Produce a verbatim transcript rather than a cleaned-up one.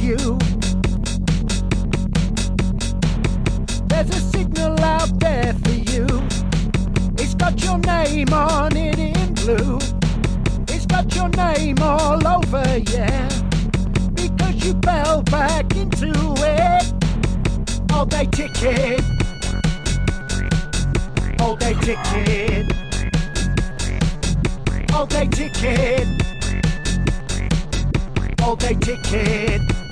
you. There's a signal out there for you. It's got your name on it in blue. It's got your name all over, yeah. Because you fell back into it. All day ticket. All day ticket. All day ticket. All day ticket.